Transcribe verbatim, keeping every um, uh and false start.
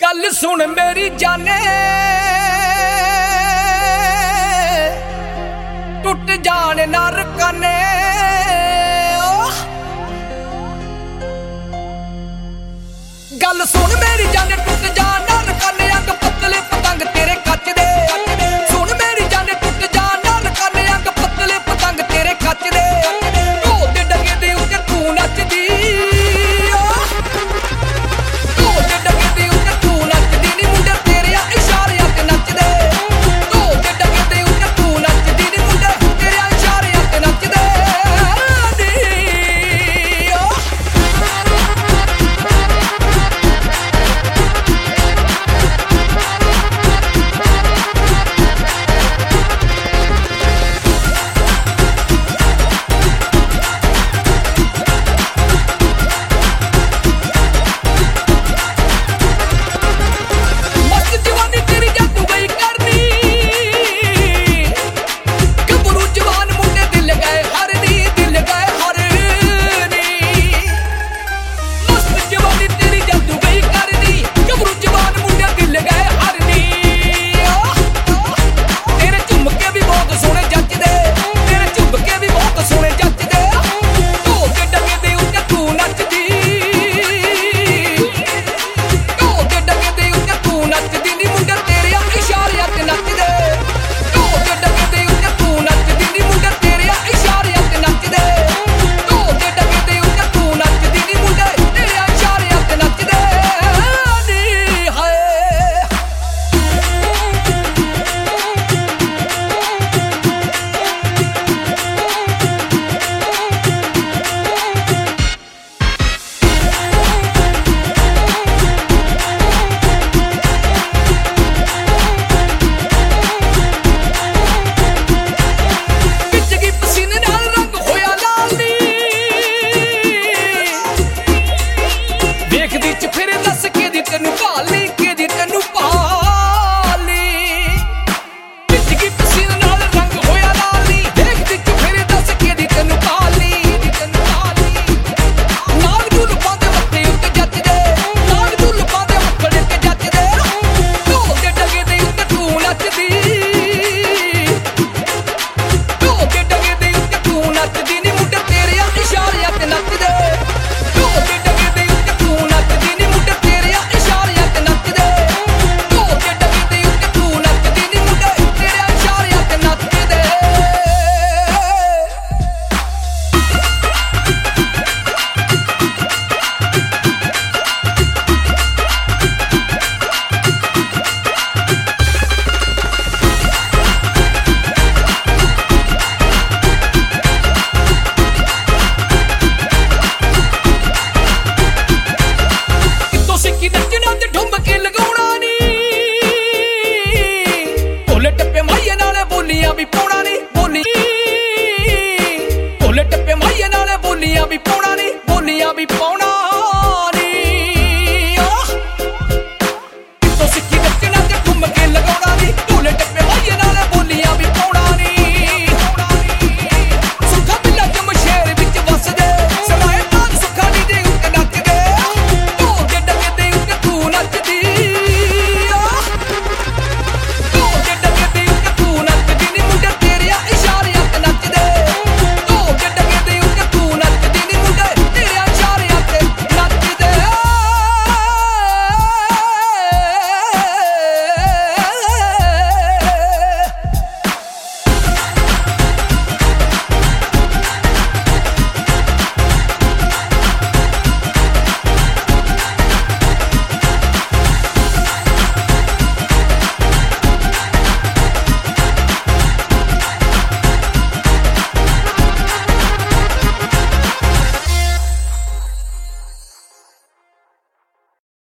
गल सुन मेरी जाने टुट जाने ना रकाने गल सुन मेरी जाने टुट जाने ना रकाने अंग पतले पतंग तेरे कच दे सुन मेरी जाने टुट जाने ना रकाने अंग पतले पतंग तेरे कच दे ढोल दे डगे दे उत्ते तू नचदी बोलियां भी पौना नहीं बोली भोले टप्पे माइये नाले बोलियां भी पौना नहीं बोलियां भी पौना।